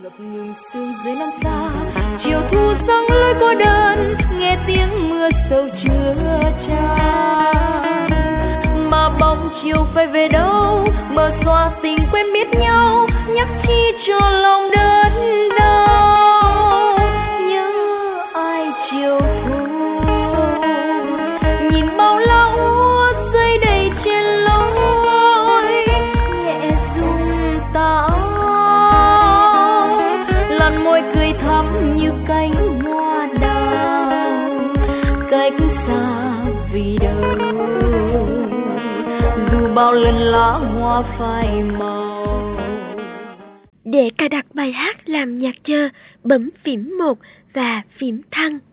ngập ngừng sương dưới năm xa, chiều thu sáng lối cô đơn, nghe tiếng mưa sâu chứa chan. Mà bóng chiều phải về đâu, mờ xóa tình quen biết nhau, nhắc chi cho lòng đớn đau. Nhớ ai chiều thu, nhìn bao lá úa rơi đầy trên lối, nhẹ rung tà áo, làn môi cười thắm như cánh hoa đào, cách xa vì đâu, dù bao lần lá hoa phai màu. Để cài đặt bài hát làm nhạc chờ, bấm phím 1 và phím thăng.